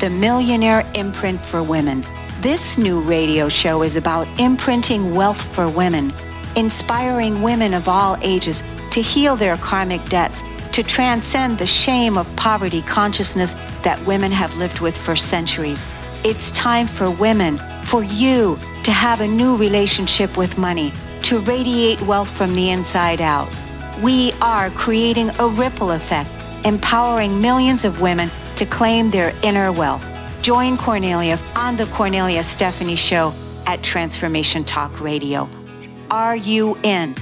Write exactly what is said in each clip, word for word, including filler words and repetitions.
the Millionaire Imprint for Women. This new radio show is about imprinting wealth for women, inspiring women of all ages to heal their karmic debts, to transcend the shame of poverty consciousness that women have lived with for centuries. It's time for women, for you, to have a new relationship with money, to radiate wealth from the inside out. We are creating a ripple effect, empowering millions of women to claim their inner wealth. Join Cornelia on the Cornelia Stephanie Show at Transformation Talk Radio. Are you in?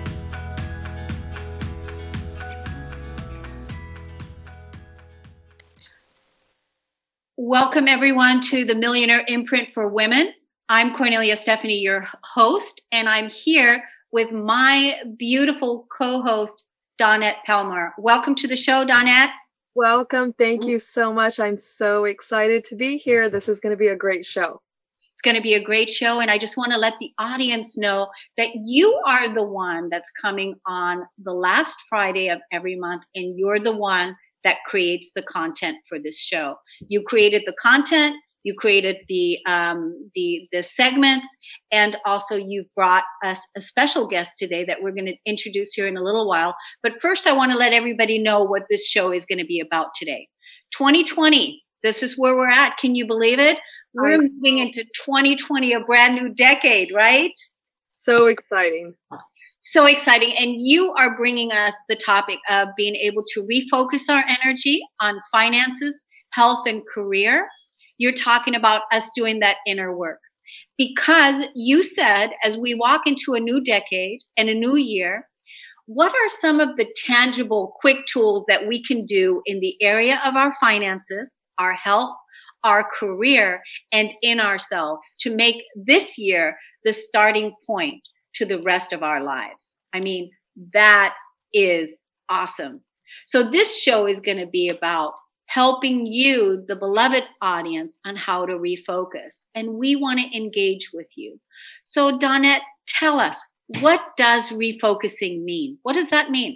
Welcome, everyone, to the Millionaire Imprint for Women. I'm Cornelia Stephanie, your host, and I'm here with my beautiful co-host, Donette Pelmar. Welcome to the show, Donette. Welcome. Thank you so much. I'm so excited to be here. This is going to be a great show. It's going to be a great show, and I just want to let the audience know that you are the one that's coming on the last Friday of every month, and you're the one that creates the content for this show. You created the content, you created the um, the the segments, and also you've brought us a special guest today that we're going to introduce here in a little while. But first, I want to let everybody know what this show is going to be about today. twenty twenty, this is where we're at. Can you believe it? We're moving into twenty twenty, a brand new decade, right? So exciting. So exciting. And you are bringing us the topic of being able to refocus our energy on finances, health, and career. You're talking about us doing that inner work. Because you said, as we walk into a new decade and a new year, what are some of the tangible, quick tools that we can do in the area of our finances, our health, our career, and in ourselves to make this year the starting point to the rest of our lives? I mean, that is awesome. So this show is going to be about helping you, the beloved audience, on how to refocus. And we want to engage with you. So Donette, tell us, what does refocusing mean? What does that mean?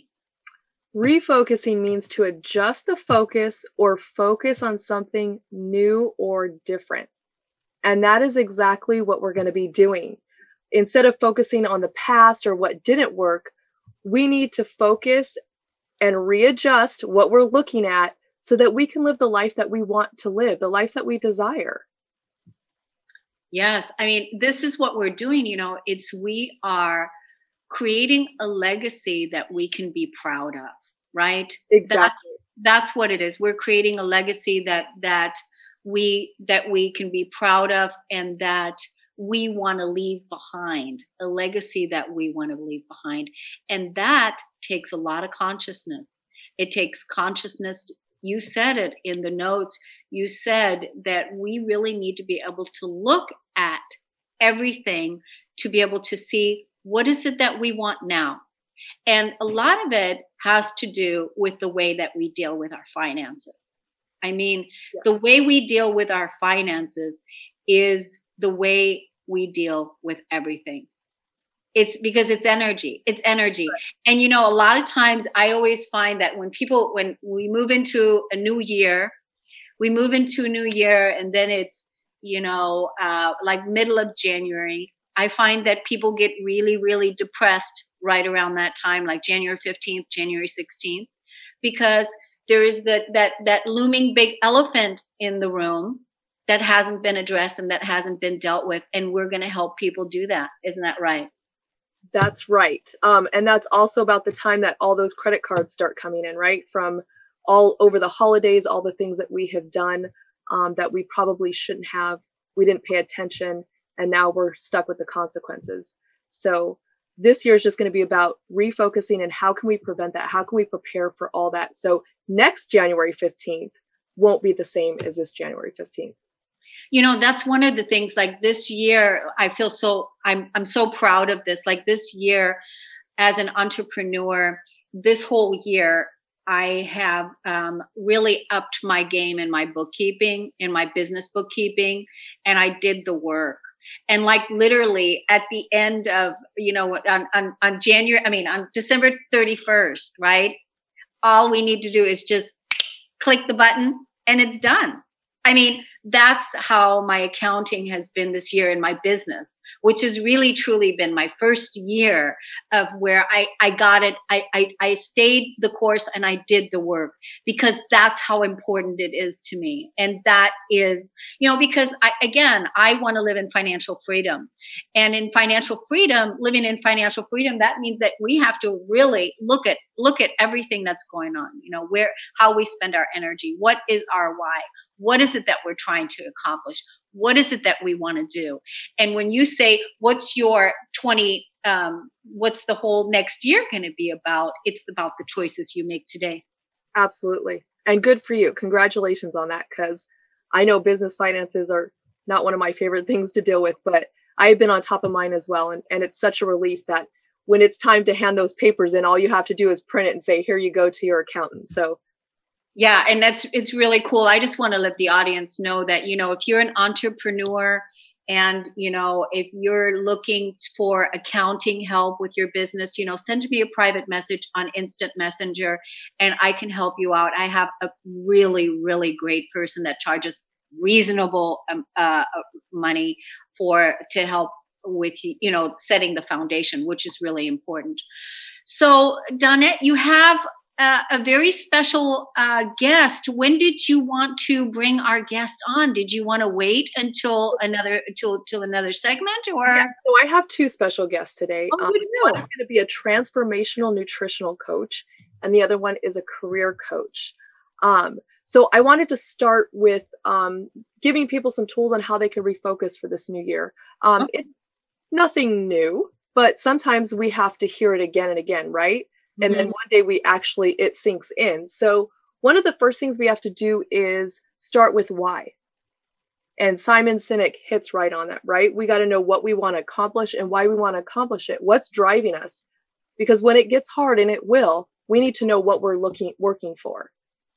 Refocusing means to adjust the focus or focus on something new or different. And that is exactly what we're going to be doing. Instead of focusing on the past or what didn't work, we need to focus and readjust what we're looking at so that we can live the life that we want to live, the life that we desire. Yes. I mean, this is what we're doing. You know, it's we are creating a legacy that we can be proud of, right? Exactly. That, that's what it is. We're creating a legacy that that we that we can be proud of and that we want to leave behind, a legacy that we want to leave behind. And that takes a lot of consciousness. It takes consciousness. You said it in the notes. You said that we really need to be able to look at everything to be able to see what is it that we want now. And a lot of it has to do with the way that we deal with our finances. I mean, yeah. The way we deal with our finances is the way we deal with everything. It's because it's energy. It's energy. Right. And, you know, a lot of times I always find that when people, when we move into a new year, we move into a new year and then it's, you know, uh, like middle of January, I find that people get really, really depressed right around that time, like January fifteenth, January sixteenth, because there is that, that, that looming big elephant in the room that hasn't been addressed and that hasn't been dealt with. And we're going to help people do that. Isn't that right? That's right. Um, and that's also about the time that all those credit cards start coming in, right? From all over the holidays, all the things that we have done um, that we probably shouldn't have. We didn't pay attention. And now we're stuck with the consequences. So this year is just going to be about refocusing and how can we prevent that? How can we prepare for all that? So next January fifteenth won't be the same as this January fifteenth. You know, that's one of the things, like this year, I feel so, I'm I'm so proud of this. Like this year as an entrepreneur, this whole year, I have um, really upped my game in my bookkeeping, in my business bookkeeping, and I did the work. And like literally at the end of, you know, on, on, on January, I mean, on December thirty-first, right? All we need to do is just click the button and it's done. I mean, that's how my accounting has been this year in my business, which has really truly been my first year of where I, I got it. I, I, I stayed the course and I did the work, because that's how important it is to me. And that is, you know, because I, again, I want to live in financial freedom, and in financial freedom, living in financial freedom, that means that we have to really look at, look at everything that's going on, you know, where, how we spend our energy. What is our why? What is it that we're trying to accomplish? What is it that we want to do? And when you say, what's your twenty, um, what's the whole next year going to be about? It's about the choices you make today. Absolutely. And good for you. Congratulations on that, because I know business finances are not one of my favorite things to deal with, but I've been on top of mine as well. And, and it's such a relief that when it's time to hand those papers in, all you have to do is print it and say, here you go to your accountant. So yeah, and that's, it's really cool. I just want to let the audience know that, you know, if you're an entrepreneur and, you know, if you're looking for accounting help with your business, you know, send me a private message on Instant Messenger and I can help you out. I have a really, really great person that charges reasonable um, uh, money for, to help with, you know, setting the foundation, which is really important. So Donette, you have Uh, a very special uh, guest. When did you want to bring our guest on? Did you want to wait until another until, until another segment, or? Yeah, so I have two special guests today. Oh, um, you do? One is going to be a transformational nutritional coach, and the other one is a career coach. Um, so I wanted to start with um, giving people some tools on how they can refocus for this new year. Um, Okay. It's nothing new, but sometimes we have to hear it again and again, right? And Mm-hmm. then one day we actually, it sinks in. So one of the first things we have to do is start with why. And Simon Sinek hits right on that, right? We got to know what we want to accomplish and why we want to accomplish it. What's driving us? Because when it gets hard, and it will, we need to know what we're looking, working for.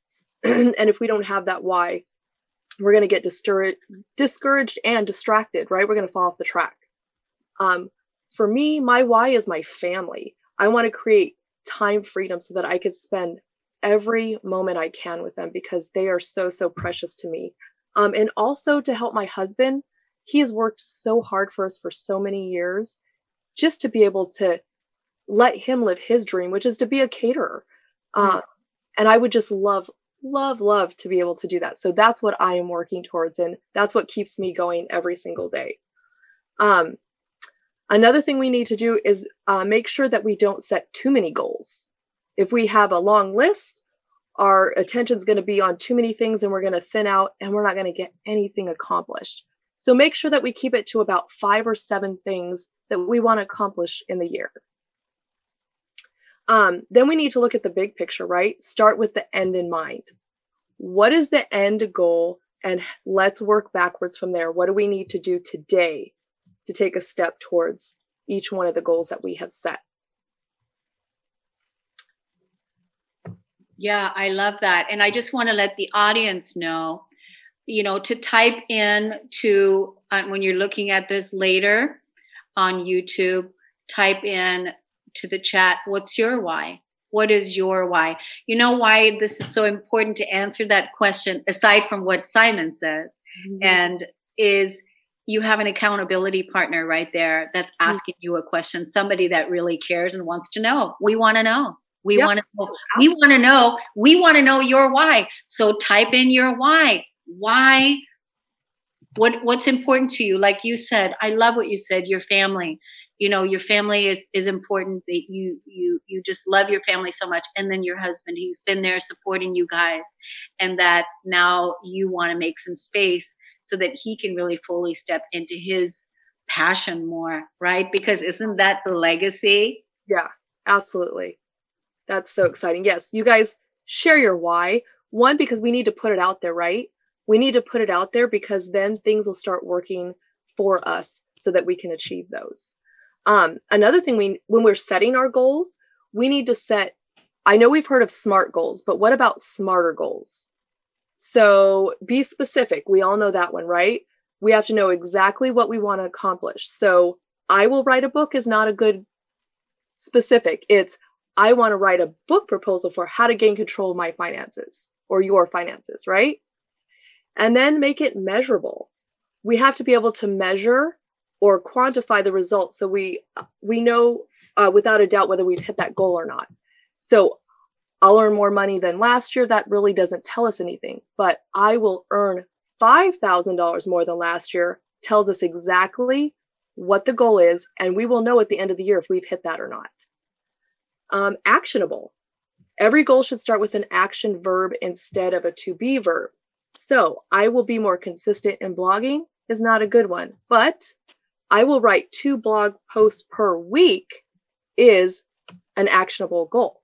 And if we don't have that why, we're going to get discouraged, discouraged and distracted, right? We're going to fall off the track. Um, for me, my why is my family. I want to create time freedom so that I could spend every moment I can with them, because they are so, so precious to me. Um, and also to help my husband. He has worked so hard for us for so many years, just to be able to let him live his dream, which is to be a caterer. Mm-hmm. Uh, and I would just love, love, love to be able to do that. So that's what I am working towards. And that's what keeps me going every single day. Um, Another thing we need to do is uh, make sure that we don't set too many goals. If we have a long list, our attention's going to be on too many things and we're going to thin out and we're not going to get anything accomplished. So make sure that we keep it to about five or seven things that we want to accomplish in the year. Um, then we need to look at the big picture, right? Start with the end in mind. What is the end goal? And let's work backwards from there. What do we need to do today to take a step towards each one of the goals that we have set? Yeah, I love that. And I just want to let the audience know, you know, to type in to, uh, when you're looking at this later on YouTube, type in to the chat, what's your why? What is your why? You know why this is so important to answer that question, aside from what Simon said, mm-hmm. and is you have an accountability partner right there that's asking mm-hmm. you a question, somebody that really cares and wants to know. We want to know. We yep. want to know. We want to know. We want to know your why. So type in your why. Why? What What's important to you? Like you said, I love what you said. Your family. You know, your family is is important. That you you you just love your family so much, and then your husband. He's been there supporting you guys, and that now you want to make some space so that he can really fully step into his passion more, right? Because isn't that the legacy? Yeah, absolutely. That's so exciting. Yes, you guys share your why. One, because we need to put it out there, right? We need to put it out there because then things will start working for us so that we can achieve those. Um, another thing, we when we're setting our goals, we need to set, I know we've heard of SMART goals, but what about smarter goals? So be specific. We all know that one, right? We have to know exactly what we want to accomplish. So I will write a book is not a good specific. It's I want to write a book proposal for how to gain control of my finances or your finances, right? And then make it measurable. We have to be able to measure or quantify the results so we we know uh, without a doubt whether we've hit that goal or not. So I'll earn more money than last year. That really doesn't tell us anything. But I will earn five thousand dollars more than last year tells us exactly what the goal is, and we will know at the end of the year if we've hit that or not. Um, actionable. Every goal should start with an action verb instead of a to be verb. So I will be more consistent in blogging is not a good one, but I will write two blog posts per week is an actionable goal.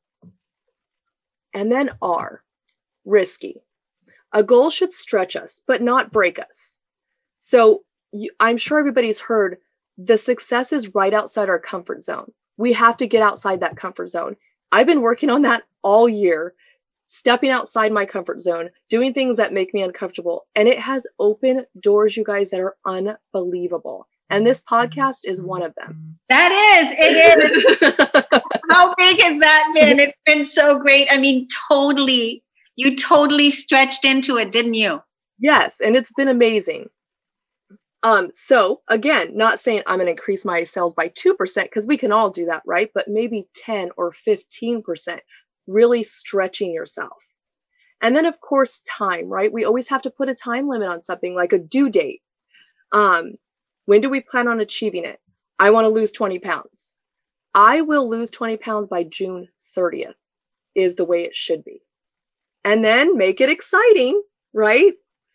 And then R, risky. A goal should stretch us, but not break us. So you, I'm sure everybody's heard the success is right outside our comfort zone. We have to get outside that comfort zone. I've been working on that all year, stepping outside my comfort zone, doing things that make me uncomfortable. And it has opened doors, you guys, that are unbelievable. And this podcast is one of them. That is, it is. How big has that been? It's been so great. I mean, totally, you totally stretched into it, didn't you? Yes, and it's been amazing. Um, so again, not saying I'm going to increase my sales by two percent because we can all do that, right? But maybe ten or fifteen percent, really stretching yourself. And then of course, time, right? We always have to put a time limit on something like a due date. Um, when do we plan on achieving it? I want to lose twenty pounds. I will lose twenty pounds by June thirtieth is the way it should be. And then make it exciting, right?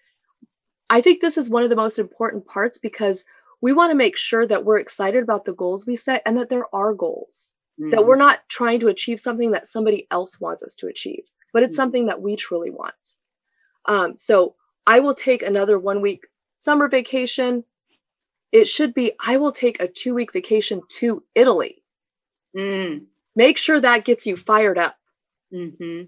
I think this is one of the most important parts because we want to make sure that we're excited about the goals we set and that there are goals, mm-hmm. that we're not trying to achieve something that somebody else wants us to achieve, but it's mm-hmm. something that we truly want. Um, so I will take another one week summer vacation. It should be, I will take a two week vacation to Italy. Mm. Make sure that gets you fired up. Mm-hmm.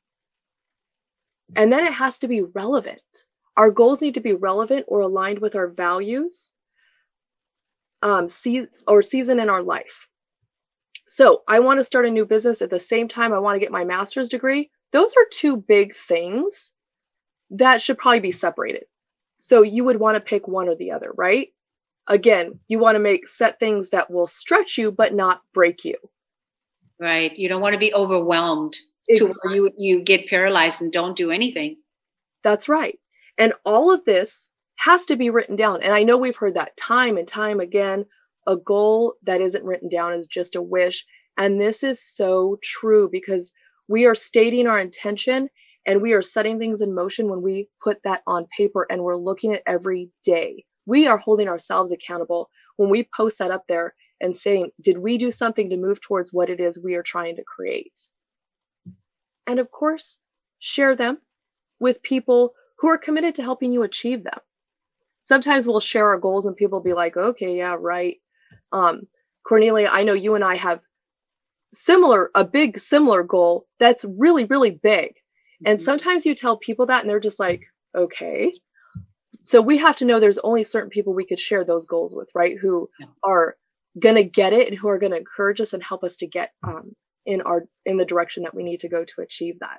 And then it has to be relevant. Our goals need to be relevant or aligned with our values um, see, or season in our life. So I want to start a new business at the same time I want to get my master's degree. Those are two big things that should probably be separated. So you would want to pick one or the other, right? Again, you want to make set things that will stretch you, but not break you. Right. You don't want to be overwhelmed exactly. to where you, you get paralyzed and don't do anything. That's right. And all of this has to be written down. And I know we've heard that time and time again. A goal that isn't written down is just a wish. And this is so true because we are stating our intention and we are setting things in motion when we put that on paper and we're looking at every day. We are holding ourselves accountable when we post that up there and saying, did we do something to move towards what it is we are trying to create? And of course, share them with people who are committed to helping you achieve them. Sometimes we'll share our goals and people will be like, okay, yeah, right. Um, Cornelia, I know you and I have similar, a big similar goal that's really, really big. And sometimes you tell people that and they're just like, okay. So we have to know there's only certain people we could share those goals with, right? Who yeah. are going to get it and who are going to encourage us and help us to get um, in our, in the direction that we need to go to achieve that.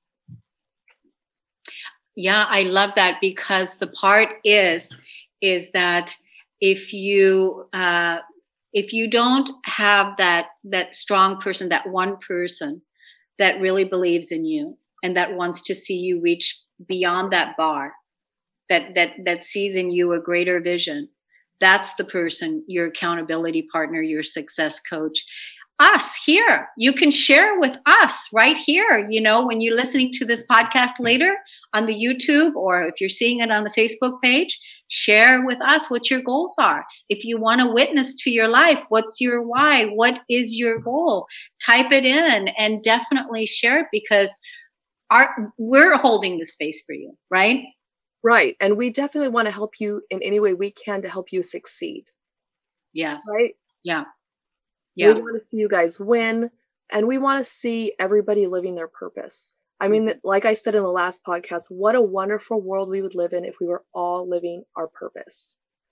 Yeah, I love that because the part is, is that if you, uh, if you don't have that, that strong person, that one person that really believes in you and that wants to see you reach beyond that bar, that, that, that sees in you a greater vision, that's the person, your accountability partner, your success coach. Us here, you can share with us right here. You know, when you're listening to this podcast later on the YouTube, or if you're seeing it on the Facebook page, share with us what your goals are. If you want to witness to your life, what's your why? What is your goal? Type it in and definitely share it because our, we're holding the space for you, right? Right. And we definitely want to help you in any way we can to help you succeed. Yes. Right? Yeah. Yeah. We want to see you guys win, and we want to see everybody living their purpose. I mean, like I said in the last podcast, what a wonderful world we would live in if we were all living our purpose.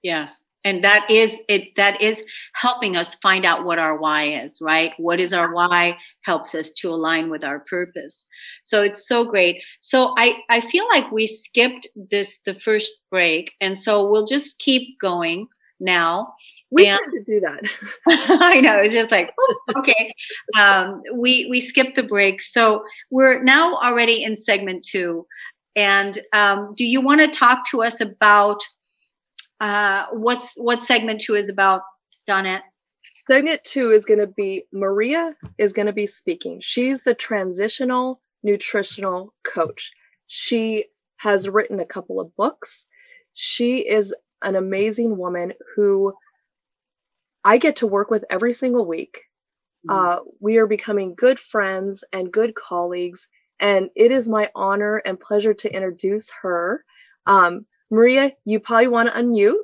Yes. And that is it, that is helping us find out what our why is, right? What is our why helps us to align with our purpose. So it's so great. So I, I feel like we skipped this, the first break. And so we'll just keep going now. We and, tend to do that. I know. It's just like, oh, okay. Um, we, we skipped the break. So we're now already in segment two. And um, do you want to talk to us about Uh, what's what segment two is about, Dawnette? Segment two is going to be, Maria is going to be speaking. She's the transitional nutritional coach. She has written a couple of books. She is an amazing woman who I get to work with every single week. Mm-hmm. Uh, we are becoming good friends and good colleagues, and it is my honor and pleasure to introduce her. Um, Maria, you probably want to unmute.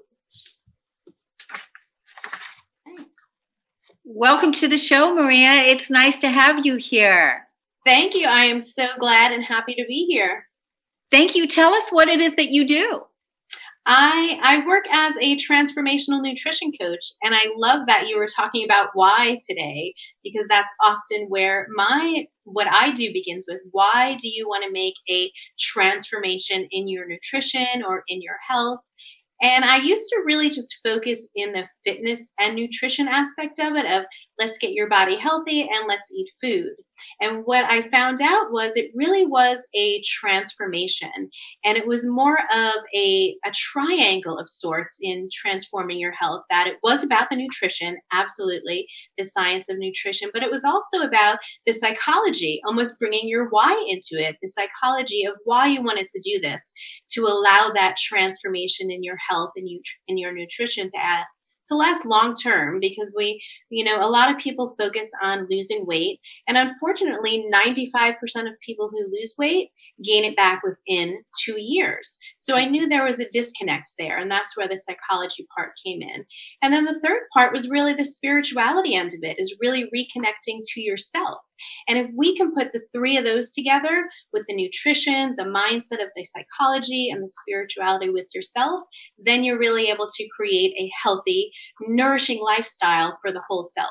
Welcome to the show, Maria. It's nice to have you here. Thank you. I am so glad and happy to be here. Thank you. Tell us what it is that you do. I I work as a transformational nutrition coach, and I love that you were talking about why today, because that's often where my what I do begins with. Why do you want to make a transformation in your nutrition or in your health? And I used to really just focus in the fitness and nutrition aspect of it, of let's get your body healthy and let's eat food. And what I found out was it really was a transformation. And it was more of a, a triangle of sorts in transforming your health, that it was about the nutrition, absolutely, the science of nutrition, but it was also about the psychology, almost bringing your why into it, the psychology of why you wanted to do this, to allow that transformation in your health and you in your nutrition to add to last long term, because we, you know, a lot of people focus on losing weight. And unfortunately, ninety-five percent of people who lose weight gain it back within two years. So I knew there was a disconnect there. And that's where the psychology part came in. And then the third part was really the spirituality end of it, is really reconnecting to yourself. And if we can put the three of those together with the nutrition, the mindset of the psychology, and the spirituality with yourself, then you're really able to create a healthy, nourishing lifestyle for the whole self.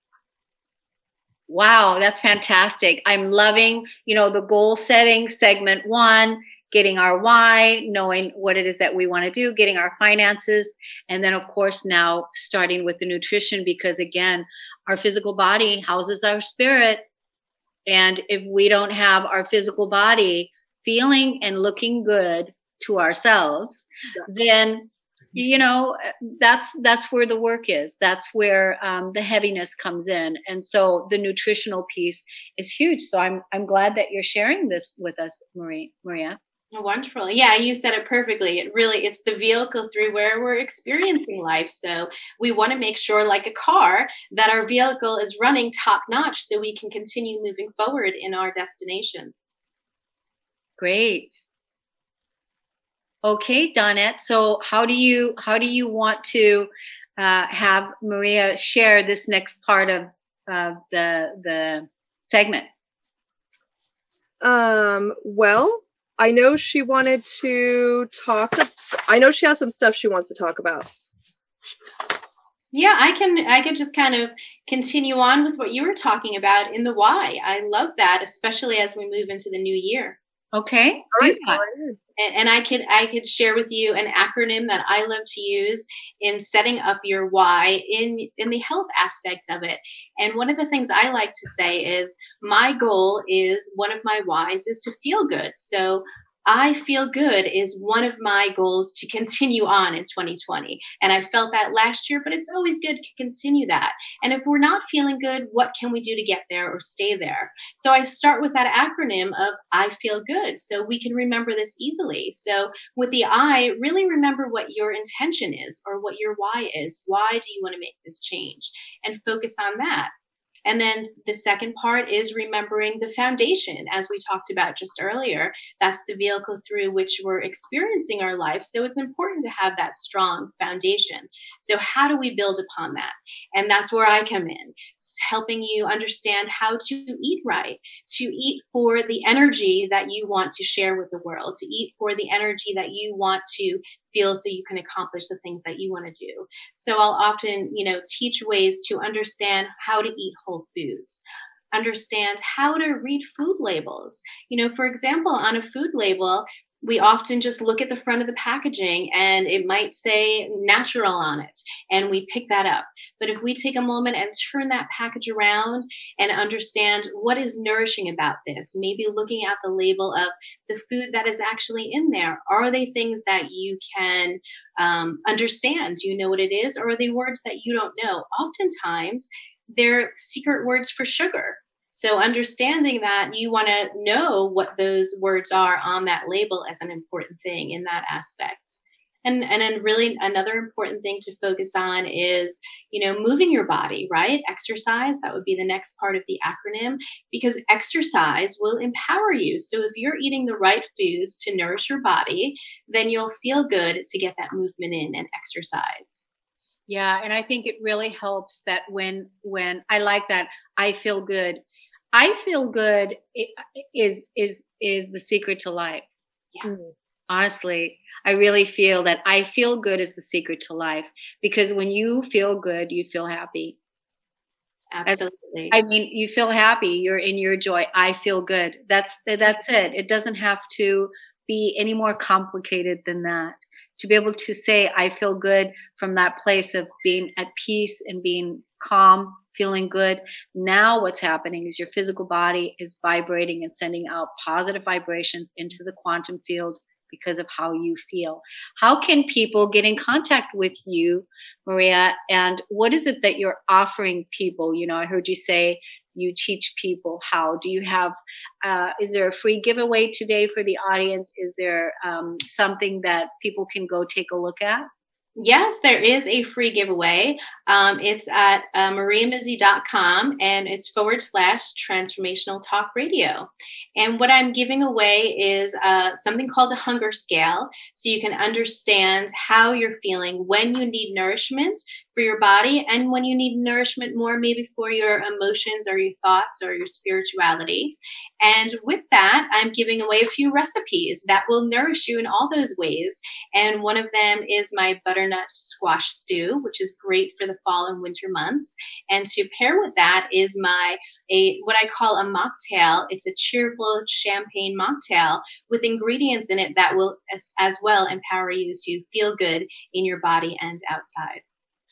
Wow, that's fantastic. I'm loving, you know, the goal setting, segment one, getting our why, knowing what it is that we want to do, getting our finances, and then, of course, now starting with the nutrition, because, again, our physical body houses our spirit. And if we don't have our physical body feeling and looking good to ourselves, yeah. then, you know, that's that's where the work is. That's where um, the heaviness comes in. And so the nutritional piece is huge. So I'm I'm glad that you're sharing this with us, Marie, Maria. Wonderful. Yeah, you said it perfectly. It really, it's the vehicle through where we're experiencing life. So we want to make sure, like a car, that our vehicle is running top notch so we can continue moving forward in our destination. Great. Okay, Dawnette. So how do you how do you want to uh, have Maria share this next part of uh, the the segment? Um. Well. I know she wanted to talk. I know she has some stuff she wants to talk about. Yeah, I can. I could just kind of continue on with what you were talking about in the why. I love that, especially as we move into the new year. Okay. All right. And, and I could I could share with you an acronym that I love to use in setting up your why in in the health aspect of it. And one of the things I like to say is my goal is, one of my whys is to feel good. So I feel good is one of my goals to continue on in twenty twenty. And I felt that last year, but it's always good to continue that. And if we're not feeling good, what can we do to get there or stay there? So I start with that acronym of I feel good, so we can remember this easily. So with the I, really remember what your intention is or what your why is. Why do you want to make this change? And focus on that. And then the second part is remembering the foundation, as we talked about just earlier. That's the vehicle through which we're experiencing our life. So it's important important to have that strong foundation. So how do we build upon that? And that's where I come in, helping you understand how to eat right, to eat for the energy that you want to share with the world, to eat for the energy that you want to feel so you can accomplish the things that you want to do. So I'll often, you know, teach ways to understand how to eat whole foods, understand how to read food labels. You know, for example, on a food label, we often just look at the front of the packaging and it might say natural on it, and we pick that up. But if we take a moment and turn that package around and understand what is nourishing about this, maybe looking at the label of the food that is actually in there, are they things that you can um, understand? Do you know what it is? Or are they words that you don't know? Oftentimes, they're secret words for sugar. So understanding that, you want to know what those words are on that label as an important thing in that aspect. And, and then really another important thing to focus on is, you know, moving your body, right? Exercise, that would be the next part of the acronym, because exercise will empower you. So if you're eating the right foods to nourish your body, then you'll feel good to get that movement in and exercise. Yeah, and I think it really helps that when when I like that, I feel good. I feel good is is is the secret to life. Yeah. Mm-hmm. Honestly, I really feel that I feel good is the secret to life, because when you feel good, you feel happy. Absolutely. I mean, you feel happy. You're in your joy. I feel good. That's that's it. It doesn't have to be any more complicated than that. To be able to say, I feel good from that place of being at peace and being calm, feeling good. Now what's happening is your physical body is vibrating and sending out positive vibrations into the quantum field because of how you feel. How can people get in contact with you, Maria? And what is it that you're offering people? You know, I heard you say you teach people how. Do you have, uh, is there a free giveaway today for the audience? Is there um, something that people can go take a look at? Yes, there is a free giveaway. Um, it's at uh, maria mizzi dot com, and it's forward slash transformational talk radio. And what I'm giving away is uh, something called a hunger scale. So you can understand how you're feeling when you need nourishment for your body and when you need nourishment more maybe for your emotions or your thoughts or your spirituality. And with that, I'm giving away a few recipes that will nourish you in all those ways. And one of them is my butternut squash stew, which is great for the fall and winter months. And to pair with that is my a what I call a mocktail. It's a cheerful champagne mocktail with ingredients in it that will as, as well empower you to feel good in your body and outside.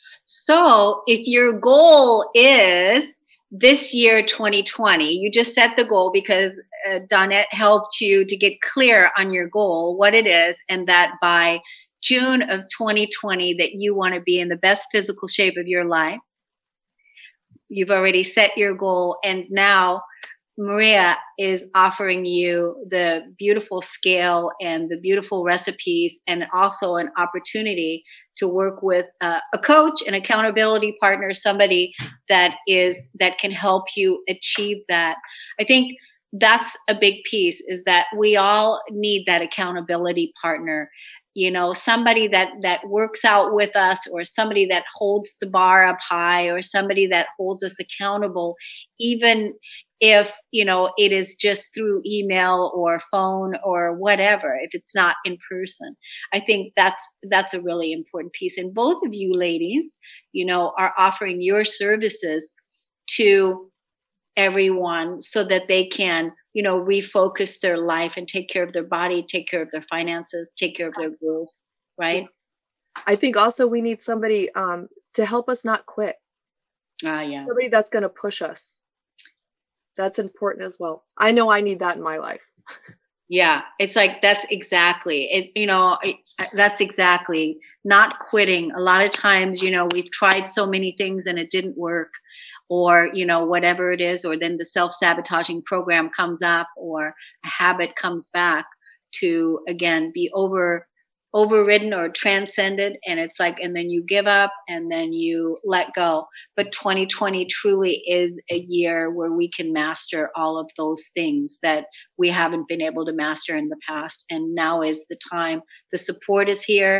So if your goal is this year, twenty twenty, you just set the goal because uh, Donette helped you to get clear on your goal, what it is, and that by June of twenty twenty that you want to be in the best physical shape of your life. You've already set your goal, and now Maria is offering you the beautiful scale and the beautiful recipes, and also an opportunity to work with uh, a coach, an accountability partner, somebody that is that can help you achieve that. I think that's a big piece, is that we all need that accountability partner. You know, somebody that that works out with us, or somebody that holds the bar up high, or somebody that holds us accountable, even if, you know, it is just through email or phone or whatever, if it's not in person. I think that's that's a really important piece. And both of you ladies, you know, are offering your services to everyone so that they can, you know, refocus their life and take care of their body, take care of their finances, take care of their goals, right? I think also we need somebody um, to help us not quit. Ah, yeah. Somebody that's going to push us. That's important as well. I know I need that in my life. Yeah, it's like, that's exactly it. You know, that's exactly not quitting. A lot of times, you know, we've tried so many things and it didn't work, or, you know, whatever it is, or then the self-sabotaging program comes up, or a habit comes back to, again, be over overridden or transcended. And it's like, and then you give up and then you let go. But twenty twenty truly is a year where we can master all of those things that we haven't been able to master in the past. And now is the time. The support is here.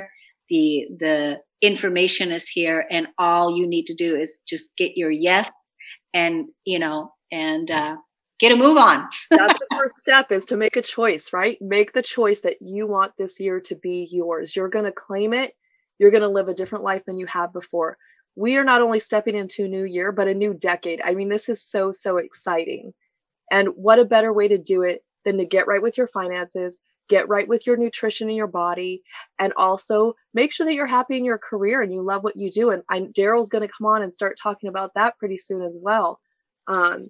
the the information is here, and all you need to do is just get your yes, and you know, and uh, get a move on. That's the first step, is to make a choice, right? Make the choice that you want this year to be yours. You're going to claim it. You're going to live a different life than you have before. We are not only stepping into a new year, but a new decade. I mean, this is so, so exciting. And what a better way to do it than to get right with your finances, get right with your nutrition in your body, and also make sure that you're happy in your career and you love what you do. And I, Daryl's going to come on and start talking about that pretty soon as well. Um,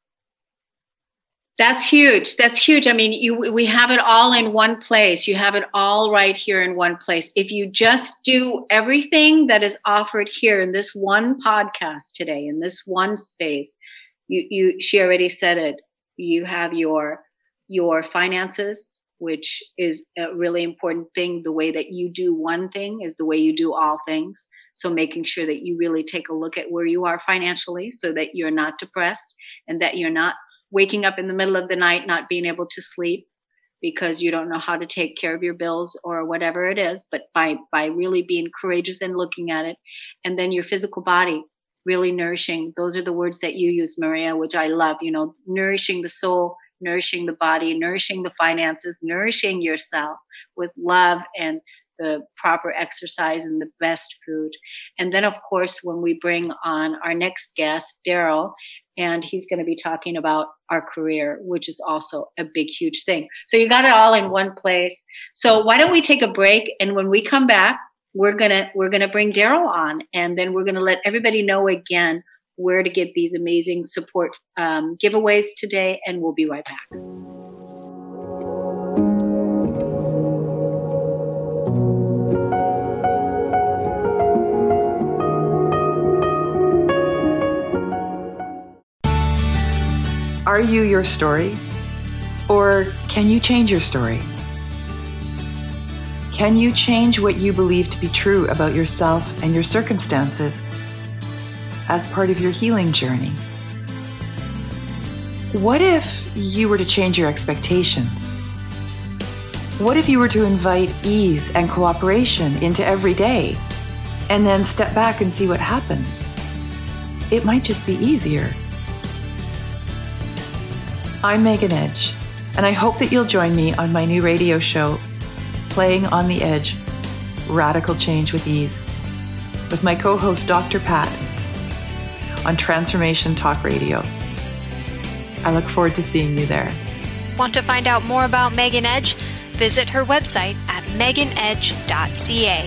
That's huge. That's huge. I mean, you, we have it all in one place. You have it all right here in one place. If you just do everything that is offered here in this one podcast today, in this one space, you, you, she already said it. You have your, your finances, which is a really important thing. The way that you do one thing is the way you do all things. So making sure that you really take a look at where you are financially, so that you're not depressed and that you're not waking up in the middle of the night, not being able to sleep because you don't know how to take care of your bills or whatever it is, but by, by really being courageous and looking at it. And then your physical body, really nourishing. Those are the words that you use, Maria, which I love, you know, nourishing the soul, nourishing the body, nourishing the finances, nourishing yourself with love and the proper exercise and the best food. And then, of course, when we bring on our next guest, Daryl, and he's going to be talking about our career, which is also a big, huge thing. So you got it all in one place. So why don't we take a break? And when we come back, we're going to we're going to bring Daryl on, and then we're going to let everybody know again where to get these amazing support um, giveaways today. And we'll be right back. Are you your story? Or can you change your story? Can you change what you believe to be true about yourself and your circumstances as part of your healing journey? What if you were to change your expectations? What if you were to invite ease and cooperation into every day and then step back and see what happens? It might just be easier. I'm Megan Edge, and I hope that you'll join me on my new radio show, Playing on the Edge, Radical Change with Ease, with my co-host Doctor Pat on Transformation Talk Radio. I look forward to seeing you there. Want to find out more about Megan Edge? Visit her website at megan edge dot c a.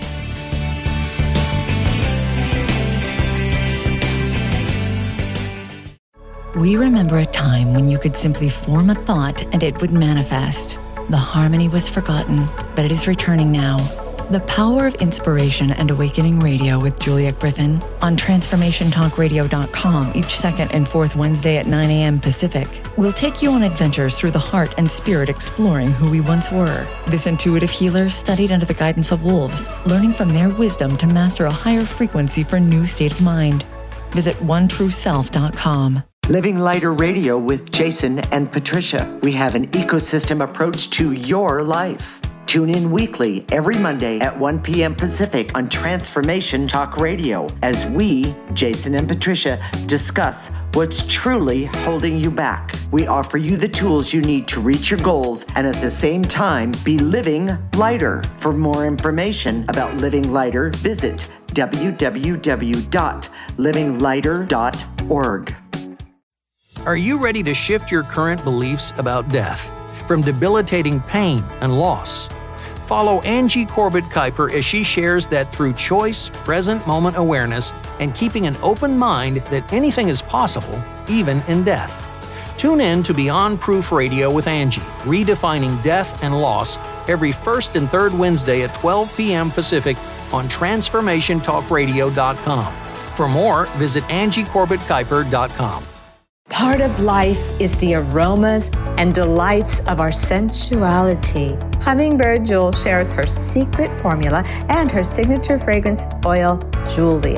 We remember a time when you could simply form a thought and it would manifest. The harmony was forgotten, but it is returning now. The Power of Inspiration and Awakening Radio with Juliet Griffin on transformation talk radio dot com each second and fourth Wednesday at nine a.m. Pacific will take you on adventures through the heart and spirit, exploring who we once were. This intuitive healer studied under the guidance of wolves, learning from their wisdom to master a higher frequency for a new state of mind. Visit one true self dot com. Living Lighter Radio with Jason and Patricia. We have an ecosystem approach to your life. Tune in weekly every Monday at one p.m. Pacific on Transformation Talk Radio as we, Jason and Patricia, discuss what's truly holding you back. We offer you the tools you need to reach your goals and at the same time be living lighter. For more information about Living Lighter, visit w w w dot living lighter dot org. Are you ready to shift your current beliefs about death from debilitating pain and loss? Follow Angie Corbett Kuiper as she shares that through choice, present moment awareness, and keeping an open mind that anything is possible, even in death. Tune in to Beyond Proof Radio with Angie, redefining death and loss, every first and third Wednesday at twelve p.m. Pacific on transformation talk radio dot com. For more, visit angie corbett kuiper dot com. Part of life is the aromas and delights of our sensuality. Hummingbird Jewel shares her secret formula and her signature fragrance oil, Julia.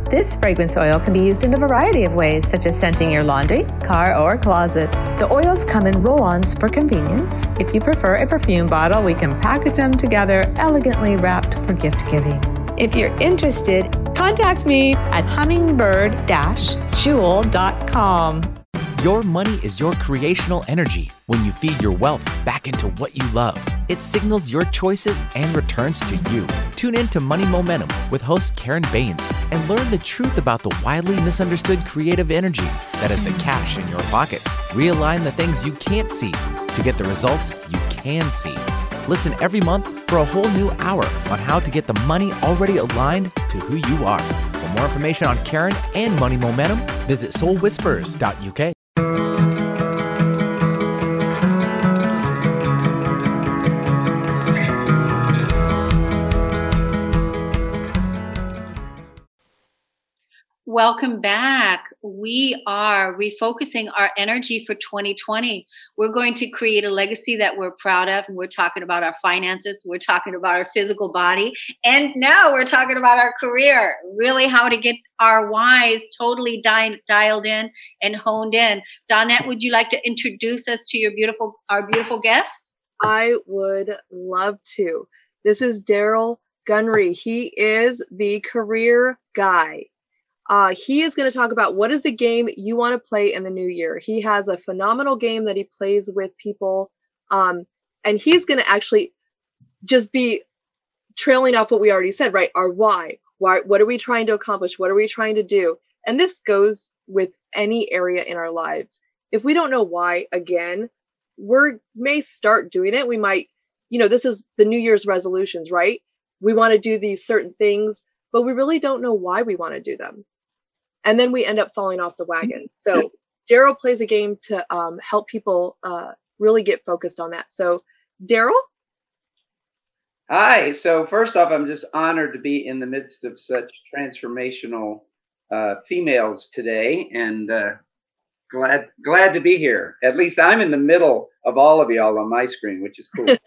This fragrance oil can be used in a variety of ways, such as scenting your laundry, car, or closet. The oils come in roll-ons for convenience. If you prefer a perfume bottle, we can package them together, elegantly wrapped for gift giving. If you're interested, contact me at hummingbird dash jewel dot com. Your money is your creational energy. When you feed your wealth back into what you love, it signals your choices and returns to you. Tune in to Money Momentum with host Karen Baines and learn the truth about the widely misunderstood creative energy that is the cash in your pocket. Realign the things you can't see to get the results you can see. Listen every month for a whole new hour on how to get the money already aligned to who you are. For more information on Karen and Money Momentum, visit soul whispers dot U K. Welcome back. We are refocusing our energy for twenty twenty. We're going to create a legacy that we're proud of. And we're talking about our finances. We're talking about our physical body. And now we're talking about our career, really how to get our whys totally di- dialed in and honed in. Dawnette, would you like to introduce us to your beautiful, our beautiful guest? I would love to. This is Daryl Gunry. He is the career guy. Uh, he is going to talk about what is the game you want to play in the new year. He has a phenomenal game that he plays with people. Um, and he's going to actually just be trailing off what we already said, right? Our why. Why, what are we trying to accomplish? What are we trying to do? And this goes with any area in our lives. If we don't know why, again, we may start doing it. We might, you know, this is the New Year's resolutions, right? We want to do these certain things, but we really don't know why we want to do them. And then we end up falling off the wagon. So Daryl plays a game to um, help people uh, really get focused on that. So Daryl? Hi. So first off, I'm just honored to be in the midst of such transformational uh, females today, and uh, glad glad to be here. At least I'm in the middle of all of y'all on my screen, which is cool.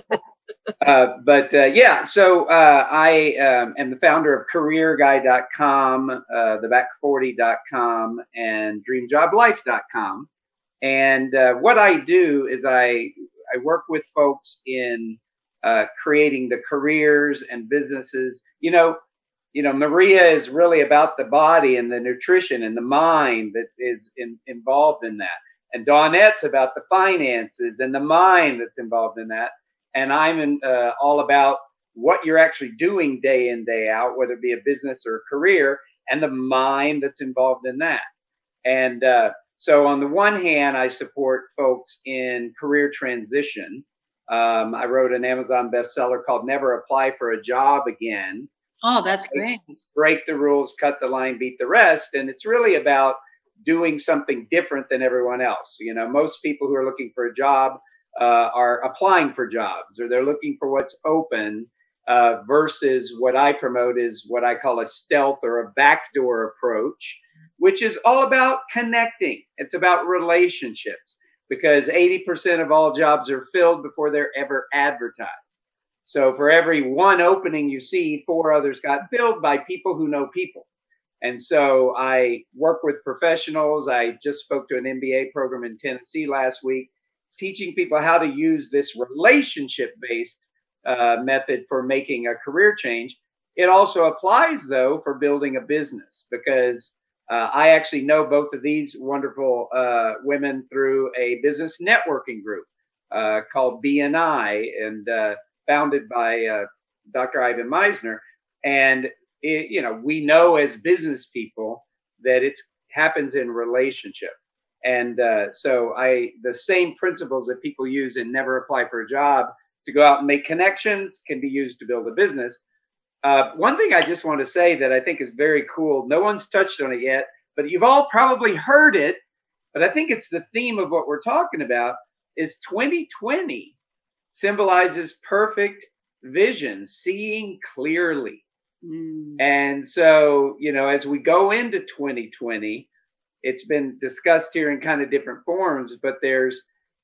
Uh, but uh, yeah, so uh, I um, am the founder of career guy dot com, uh, the back forty dot com, and dream job life dot com. And uh, what I do is I I work with folks in uh, creating the careers and businesses. You know, you know, Maria is really about the body and the nutrition and the mind that is in, involved in that. And Dawnette's about the finances and the mind that's involved in that. And I'm in, uh, all about what you're actually doing day in, day out, whether it be a business or a career, and the mind that's involved in that. And uh, so on the one hand, I support folks in career transition. Um, I wrote an Amazon bestseller called Never Apply for a Job Again. Oh, that's great. Break the rules, cut the line, beat the rest. And it's really about doing something different than everyone else. You know, most people who are looking for a job Uh, are applying for jobs, or they're looking for what's open, uh, versus what I promote is what I call a stealth or a backdoor approach, which is all about connecting. It's about relationships, because eighty percent of all jobs are filled before they're ever advertised. So for every one opening you see, four others got filled by people who know people. And so I work with professionals. I just spoke to an M B A program in Tennessee last week, teaching people how to use this relationship-based uh, method for making a career change. It also applies, though, for building a business, because uh, I actually know both of these wonderful uh, women through a business networking group uh, called B N I, and uh, founded by uh, Doctor Ivan Misner. And, it, you know, we know as business people that it happens in relationship. And uh, so I, the same principles that people use in Never Apply for a Job to go out and make connections can be used to build a business. Uh, one thing I just want to say that I think is very cool, no one's touched on it yet, but you've all probably heard it, but I think it's the theme of what we're talking about, is twenty twenty symbolizes perfect vision, seeing clearly. Mm. And so, you know, as we go into twenty twenty, it's been discussed here in kind of different forms, but there's,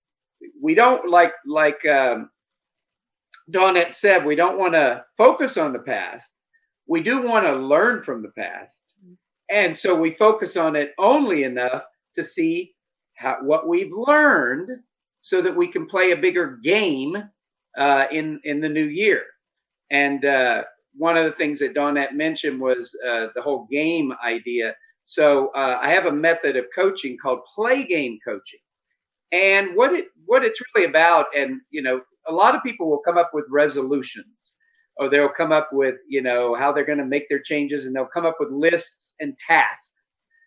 we don't like, like um, Dawnette said, we don't want to focus on the past, we do want to learn from the past. And so we focus on it only enough to see how, what we've learned so that we can play a bigger game uh, in, in the new year. And uh, one of the things that Dawnette mentioned was uh, the whole game idea. So uh, I have a method of coaching called play game coaching. And what it what it's really about, and, you know, a lot of people will come up with resolutions, or they'll come up with, you know, how they're going to make their changes, and they'll come up with lists and tasks.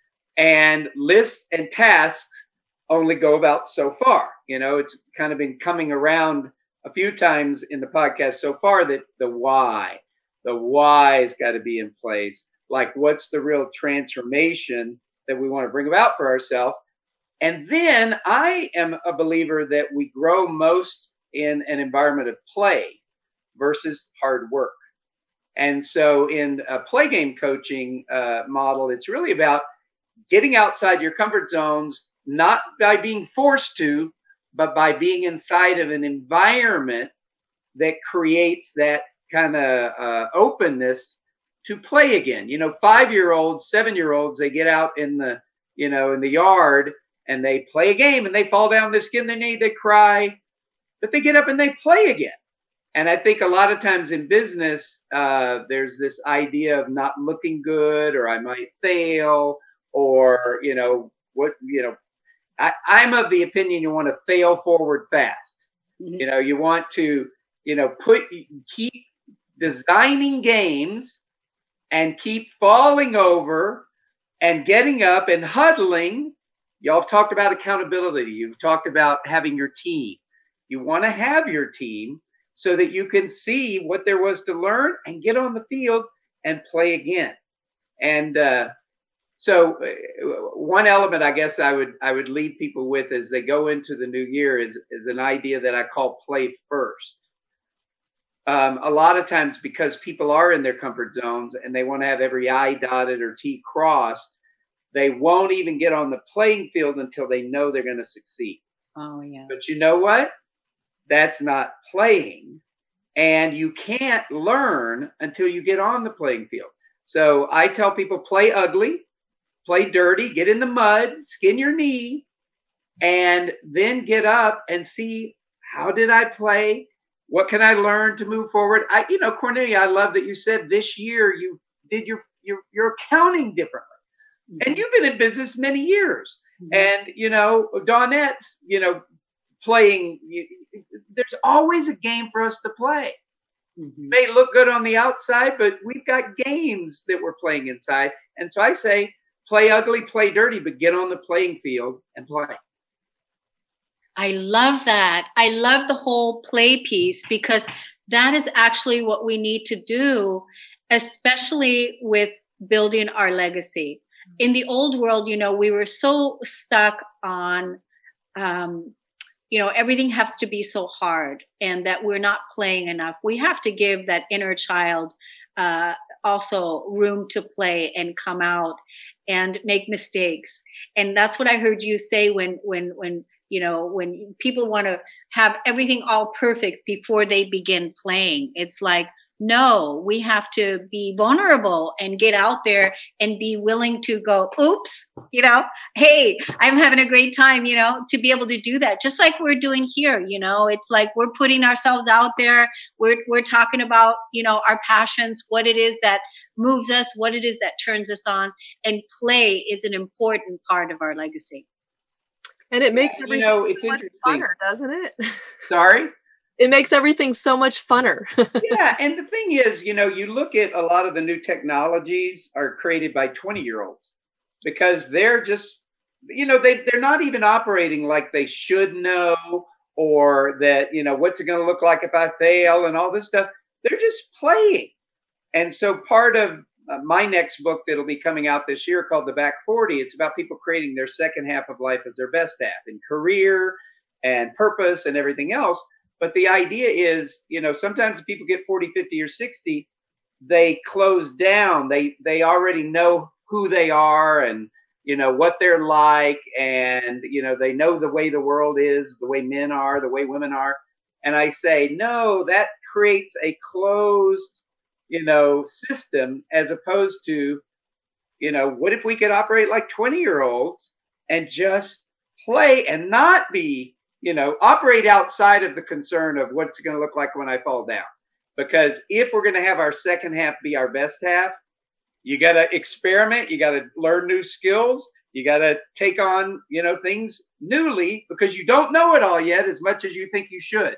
And lists and tasks only go about so far. You know, it's kind of been coming around a few times in the podcast so far that the why, the why's got to be in place. Like, what's the real transformation that we want to bring about for ourselves? And then I am a believer that we grow most in an environment of play versus hard work. And so in a play game coaching uh, model, it's really about getting outside your comfort zones, not by being forced to, but by being inside of an environment that creates that kind of uh, openness to play again. You know, five-year-olds, seven-year-olds, they get out in the, you know, in the yard and they play a game and they fall down, they skin their knee, they cry, but they get up and they play again. And I think a lot of times in business, uh, there's this idea of not looking good, or I might fail, or, you know, what, you know, I, I'm of the opinion you want to fail forward fast. Mm-hmm. You know, you want to, you know, put, keep designing games and keep falling over and getting up and huddling. Y'all have talked about accountability. You've talked about having your team. You want to have your team so that you can see what there was to learn and get on the field and play again. And uh, so uh, one element I guess I would I would lead people with as they go into the new year is, is an idea that I call play first. Um, a lot of times, because people are in their comfort zones and they want to have every I dotted or T crossed, they won't even get on the playing field until they know they're going to succeed. Oh, yeah. But you know what? That's not playing. And you can't learn until you get on the playing field. So I tell people, play ugly, play dirty, get in the mud, skin your knee, and then get up and see, how did I play? What can I learn to move forward? I, you know, Cornelia, I love that you said this year you did your your, your accounting differently. Mm-hmm. And you've been in business many years. Mm-hmm. And, you know, Dawnette's, you know, playing, you, there's always a game for us to play. Mm-hmm. It may look good on the outside, but we've got games that we're playing inside. And so I say, play ugly, play dirty, but get on the playing field and play. I love that. I love the whole play piece, because that is actually what we need to do, especially with building our legacy. In the old world, you know, we were so stuck on, um, you know, everything has to be so hard, and that we're not playing enough. We have to give that inner child uh, also room to play and come out and make mistakes. And that's what I heard you say when, when, when, you know, when people want to have everything all perfect before they begin playing. It's like, no, we have to be vulnerable and get out there and be willing to go, oops, you know, hey, I'm having a great time, you know, to be able to do that. Just like we're doing here, you know, it's like we're putting ourselves out there. We're, we're talking about, you know, our passions, what it is that moves us, what it is that turns us on. And play is an important part of our legacy. And it makes yeah, everything you know, it's so much funner, doesn't it? Sorry? It makes everything so much funner. Yeah, and the thing is, you know, you look at a lot of the new technologies are created by twenty-year-olds because they're just, you know, they, they're not even operating like they should know, or that, you know, what's it going to look like if I fail and all this stuff. They're just playing. And so part of uh, my next book that'll be coming out this year called The Back forty, it's about people creating their second half of life as their best half in career and purpose and everything else. But the idea is, you know, sometimes people get forty, fifty, or sixty, they close down. They they already know who they are and, you know, what they're like. And, you know, they know the way the world is, the way men are, the way women are. And I say, no, that creates a closed you know, system, as opposed to, you know, what if we could operate like twenty year olds and just play and not be, you know, operate outside of the concern of what's going to look like when I fall down. Because if we're going to have our second half be our best half, you got to experiment, you got to learn new skills, you got to take on, you know, things newly, because you don't know it all yet as much as you think you should.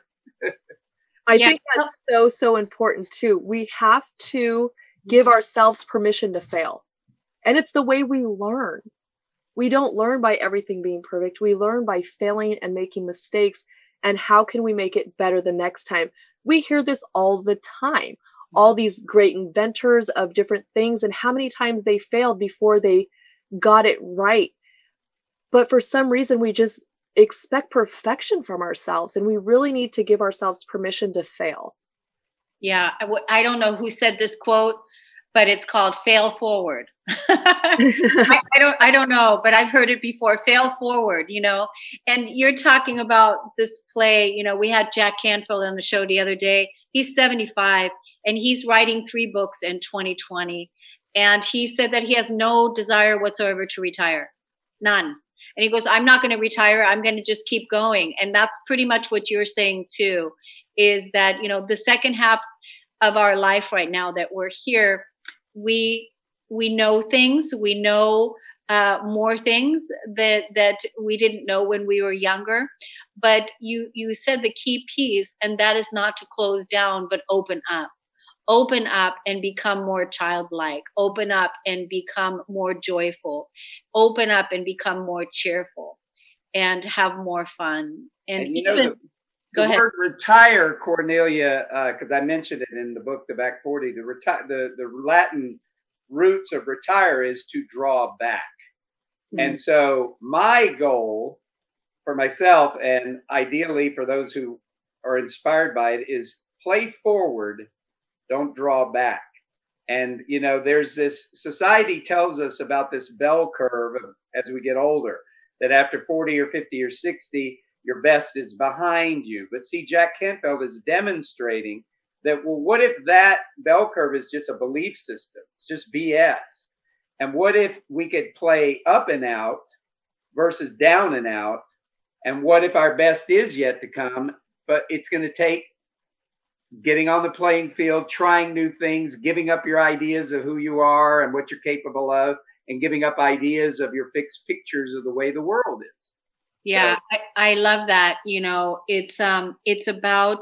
I yeah. think that's so, so important too. We have to give ourselves permission to fail. And it's the way we learn. We don't learn by everything being perfect. We learn by failing and making mistakes. And how can we make it better the next time? We hear this all the time. All these great inventors of different things and how many times they failed before they got it right. But for some reason, we just expect perfection from ourselves. And we really need to give ourselves permission to fail. Yeah. I, w- I don't know who said this quote, but it's called fail forward. I, I don't I don't know, but I've heard it before. Fail forward, you know. And you're talking about this play, you know, we had Jack Canfield on the show the other day. He's seventy-five and he's writing three books in twenty twenty. And he said that he has no desire whatsoever to retire. None. And he goes, I'm not going to retire. I'm going to just keep going. And that's pretty much what you're saying too, is that, you know, the second half of our life right now that we're here, we we know things, we know uh, more things that that we didn't know when we were younger. But you you said the key piece, and that is not to close down, but open up. Open up and become more childlike. Open up and become more joyful. Open up and become more cheerful, and have more fun. And, and you even, know, the, go the ahead. word retire, Cornelia, because uh, I mentioned it in the book, The Back forty. The reti- the the Latin roots of retire is to draw back. Mm-hmm. And so my goal for myself, and ideally for those who are inspired by it, is play forward, don't draw back. And, you know, there's this, society tells us about this bell curve as we get older, that after forty or fifty or sixty, your best is behind you. But see, Jack Canfield is demonstrating that, well, what if that bell curve is just a belief system? It's just B S. And what if we could play up and out versus down and out? And what if our best is yet to come, but it's going to take getting on the playing field, trying new things, giving up your ideas of who you are and what you're capable of, and giving up ideas of your fixed pictures of the way the world is. Yeah, so, I, I love that. You know, it's um, it's about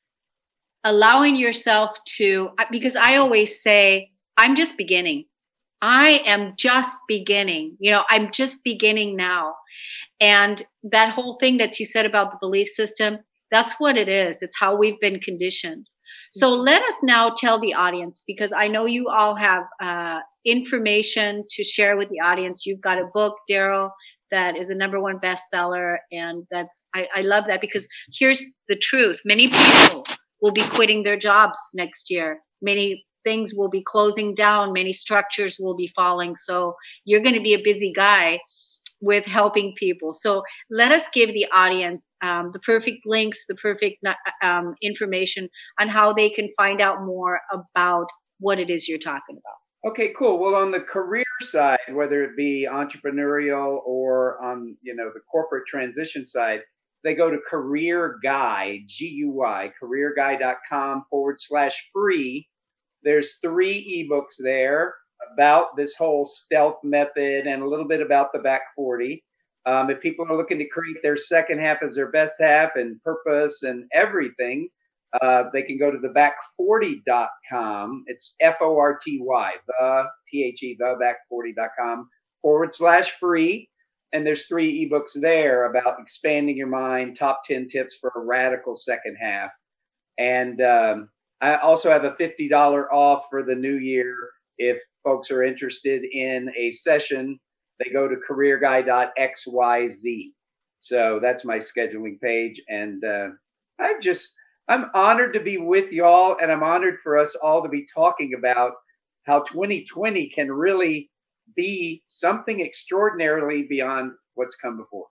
allowing yourself to, because I always say, I'm just beginning. I am just beginning. You know, I'm just beginning now. And that whole thing that you said about the belief system, that's what it is. It's how we've been conditioned. So let us now tell the audience, because I know you all have uh, information to share with the audience. You've got a book, Daryl, that is a number one bestseller. And that's, I, I love that, because here's the truth. Many people will be quitting their jobs next year. Many things will be closing down. Many structures will be falling. So you're going to be a busy guy with helping people. So let us give the audience um, the perfect links, the perfect um, information on how they can find out more about what it is you're talking about. Okay, cool. Well, on the career side, whether it be entrepreneurial or on, you know, the corporate transition side, they go to Career Guy, G U Y, careerguy.com forward slash free. There's three ebooks there about this whole stealth method and a little bit about the back forty. Um, if people are looking to create their second half as their best half and purpose and everything, uh, they can go to the back forty dot com. It's F O R T Y, the T H E, the back forty dot com forward slash free. And there's three ebooks there about expanding your mind, top ten tips for a radical second half. And um, I also have a fifty dollars off for the new year. If folks are interested in a session, they go to career guy dot x y z. So that's my scheduling page. And uh, I just, I'm honored to be with y'all, and I'm honored for us all to be talking about how twenty twenty can really be something extraordinarily beyond what's come before.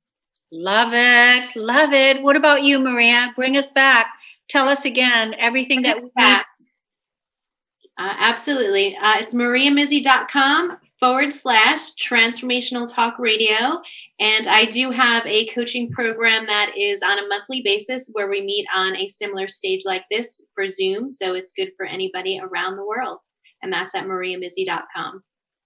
Love it. Love it. What about you, Maria? Bring us back. Tell us again everything that we Uh, absolutely. Uh, it's mariamizzi.com forward slash transformational talk radio. And I do have a coaching program that is on a monthly basis where we meet on a similar stage like this for Zoom. So it's good for anybody around the world. And that's at mariamizzi dot com.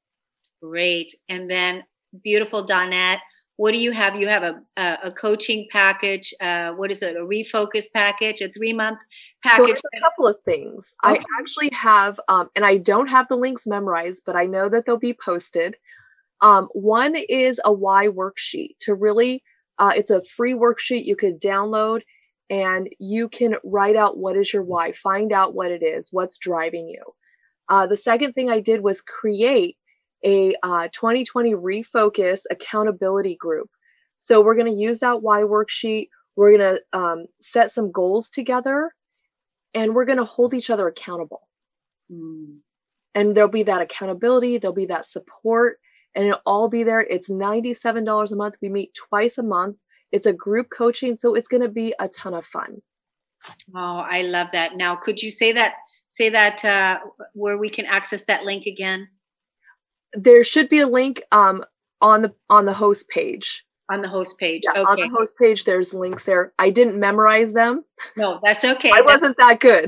Great. And then beautiful Donette, what do you have? You have a a, a coaching package. Uh, what is it? A refocus package, a three month package. So there's a couple of things. Okay. I actually have, um, and I don't have the links memorized, but I know that they'll be posted. Um, one is a why worksheet to really, uh, it's a free worksheet you could download and you can write out what is your why, find out what it is, what's driving you. Uh, the second thing I did was create a uh, twenty twenty refocus accountability group. So we're going to use that why worksheet. We're going to um, set some goals together and we're going to hold each other accountable. Mm. And there'll be that accountability. There'll be that support and it'll all be there. It's ninety-seven dollars a month. We meet twice a month. It's a group coaching. So it's going to be a ton of fun. Oh, I love that. Now, could you say that, say that uh, where we can access that link again? There should be a link um, on the on the host page. On the host page. Yeah, okay. On the host page, there's links there. I didn't memorize them. No, that's okay. I that's, wasn't that good.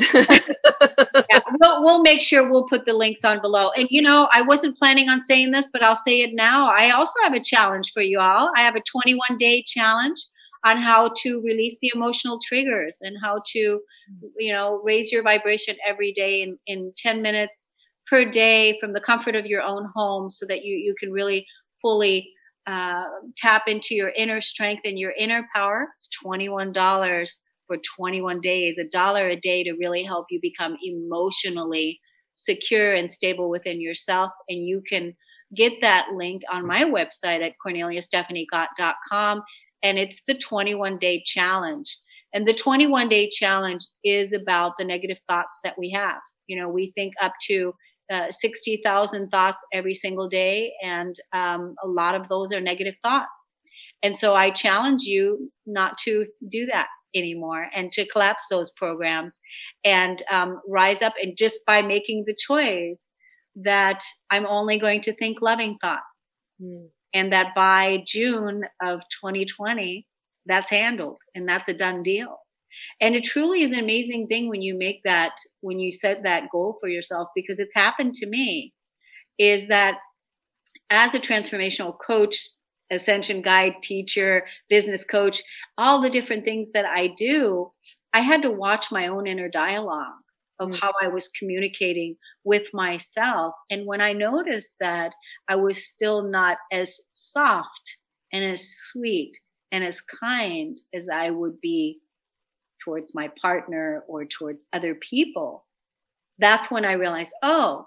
yeah, we'll, we'll make sure we'll put the links on below. And, you know, I wasn't planning on saying this, but I'll say it now. I also have a challenge for you all. I have a twenty-one day challenge on how to release the emotional triggers and how to, you know, raise your vibration every day in, in ten minutes per day from the comfort of your own home so that you, you can really fully uh, tap into your inner strength and your inner power. It's twenty-one dollars for twenty-one days, a dollar a day to really help you become emotionally secure and stable within yourself. And you can get that link on my website at cornelia stephanie gott dot com. And it's the twenty-one day challenge. And the twenty-one day challenge is about the negative thoughts that we have. You know, we think up to Uh, sixty thousand thoughts every single day. And um, a lot of those are negative thoughts. And so I challenge you not to do that anymore and to collapse those programs and um, rise up. And just by making the choice that I'm only going to think loving thoughts mm. and that by June of twenty twenty, that's handled and that's a done deal. And it truly is an amazing thing when you make that, when you set that goal for yourself, because it's happened to me, is that as a transformational coach, ascension guide, teacher, business coach, all the different things that I do, I had to watch my own inner dialogue of mm-hmm. how I was communicating with myself. And when I noticed that I was still not as soft and as sweet and as kind as I would be towards my partner or towards other people, that's when I realized, oh,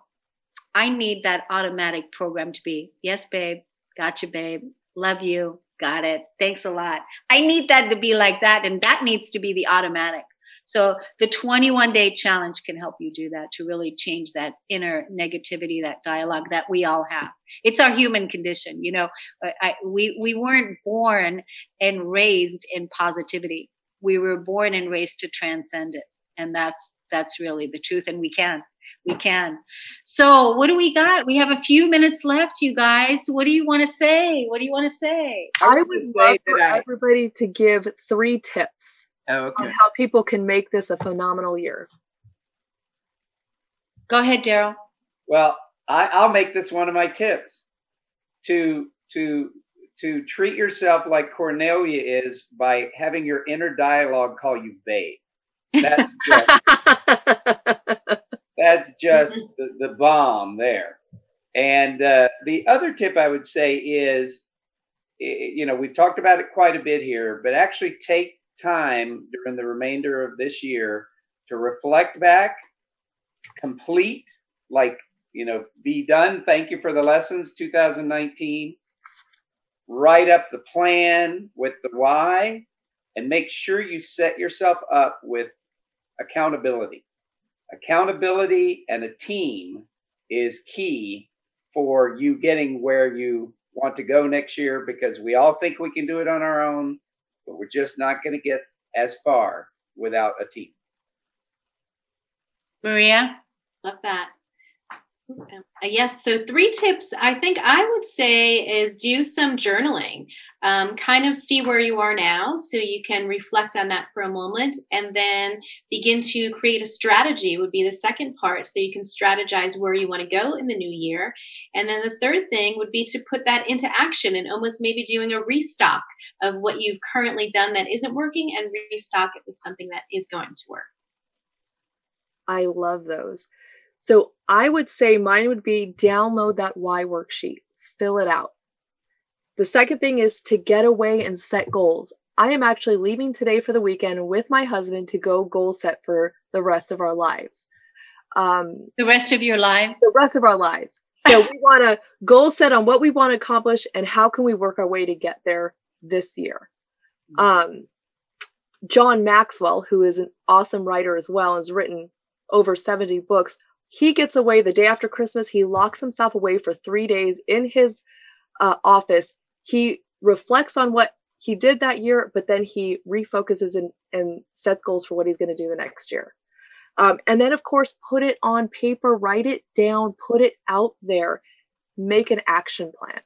I need that automatic program to be, yes, babe, gotcha, babe, love you, got it, thanks a lot. I need that to be like that, and that needs to be the automatic. So the twenty-one day challenge can help you do that, to really change that inner negativity, that dialogue that we all have. It's our human condition. You know, I, we, we weren't born and raised in positivity. We were born and raised to transcend it. And that's, that's really the truth. And we can, we can. So what do we got? We have a few minutes left, you guys. What do you want to say? What do you want to say? I would love for everybody to give three tips oh, okay. on how people can make this a phenomenal year. Go ahead, Daryl. Well, I, I'll make this one of my tips. To, to, to treat yourself like Cornelia is by having your inner dialogue call you babe. That's just, that's just the, the bomb there. And uh, the other tip I would say is, you know, we've talked about it quite a bit here, but actually take time during the remainder of this year to reflect back, complete, like, you know, be done. Thank you for the lessons, two thousand nineteen. Write up the plan with the why, and make sure you set yourself up with accountability. Accountability and a team is key for you getting where you want to go next year, because we all think we can do it on our own, but we're just not going to get as far without a team. Maria? Love that. Yes. So three tips I think I would say is do some journaling, um, kind of see where you are now so you can reflect on that for a moment, and then begin to create a strategy would be the second part. So you can strategize where you want to go in the new year. And then the third thing would be to put that into action and almost maybe doing a restock of what you've currently done that isn't working and restock it with something that is going to work. I love those. So I would say mine would be download that why worksheet, fill it out. The second thing is to get away and set goals. I am actually leaving today for the weekend with my husband to go goal set for the rest of our lives. Um, the rest of your lives? The rest of our lives. So we want to goal set on what we want to accomplish and how can we work our way to get there this year. Um, John Maxwell, who is an awesome writer as well, has written over seventy books. He gets away the day after Christmas. He locks himself away for three days in his uh, office. He reflects on what he did that year, but then he refocuses and, and sets goals for what he's going to do the next year. Um, and then, of course, put it on paper, write it down, put it out there, make an action plan.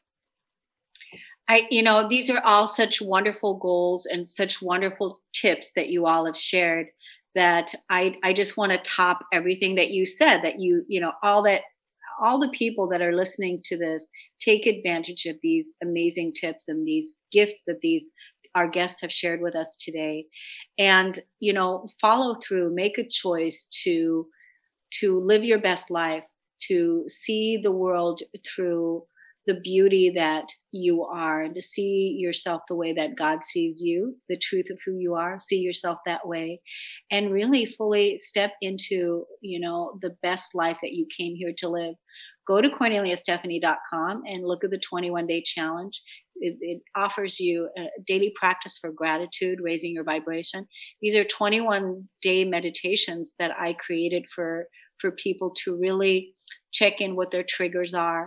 I, you know, these are all such wonderful goals and such wonderful tips that you all have shared, that I, I just want to top everything that you said, that you, you know, all that, all the people that are listening to this, take advantage of these amazing tips and these gifts that these, our guests have shared with us today. And, you know, follow through, make a choice to, to live your best life, to see the world through the beauty that you are, and to see yourself the way that God sees you, the truth of who you are, see yourself that way, and really fully step into, you know, the best life that you came here to live. Go to cornelia stephanie dot com and look at the twenty-one day challenge. It, it offers you a daily practice for gratitude, raising your vibration. These are twenty-one day meditations that I created for, for people to really check in what their triggers are,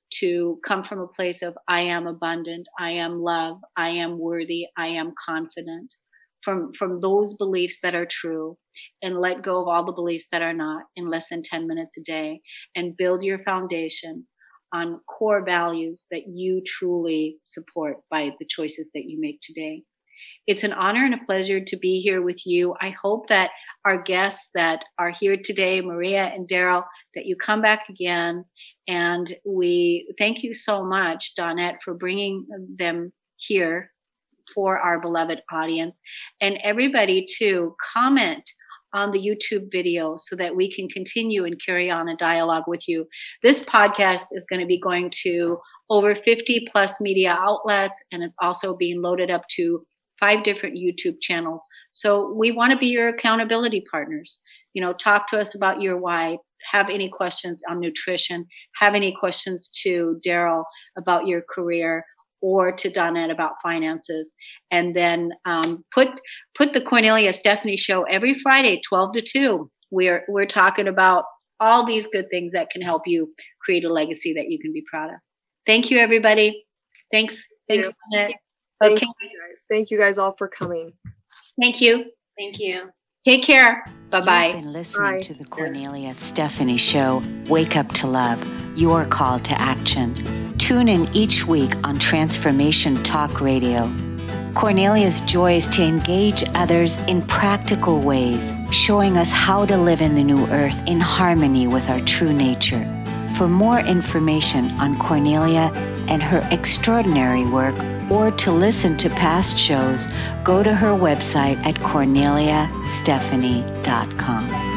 to come from a place of I am abundant, I am love, I am worthy, I am confident, from, from those beliefs that are true, and let go of all the beliefs that are not in less than ten minutes a day, and build your foundation on core values that you truly support by the choices that you make today. It's an honor and a pleasure to be here with you. I hope that our guests that are here today, Maria and Daryl, that you come back again. And we thank you so much, Dawnette, for bringing them here for our beloved audience. And everybody, too, comment on the YouTube video so that we can continue and carry on a dialogue with you. This podcast is going to be going to over fifty plus media outlets, and it's also being loaded up to five different YouTube channels. So we want to be your accountability partners. You know, talk to us about your why, have any questions on nutrition, have any questions to Daryl about your career, or to Dawnette about finances. And then um, put put the Cornelia Stephanie Show every Friday, twelve to two. We're we're talking about all these good things that can help you create a legacy that you can be proud of. Thank you, everybody. Thanks. Thanks, Dawnette. Thank Okay. you guys. Thank you guys all for coming. Thank you. Thank you. Take care. Bye-bye. You've been listening to the Cornelia Stephanie Show, Wake Up to Love, your call to action. Tune in each week on Transformation Talk Radio. Cornelia's joy is to engage others in practical ways, showing us how to live in the new earth in harmony with our true nature. For more information on Cornelia and her extraordinary work, or to listen to past shows, go to her website at cornelia stephanie dot com.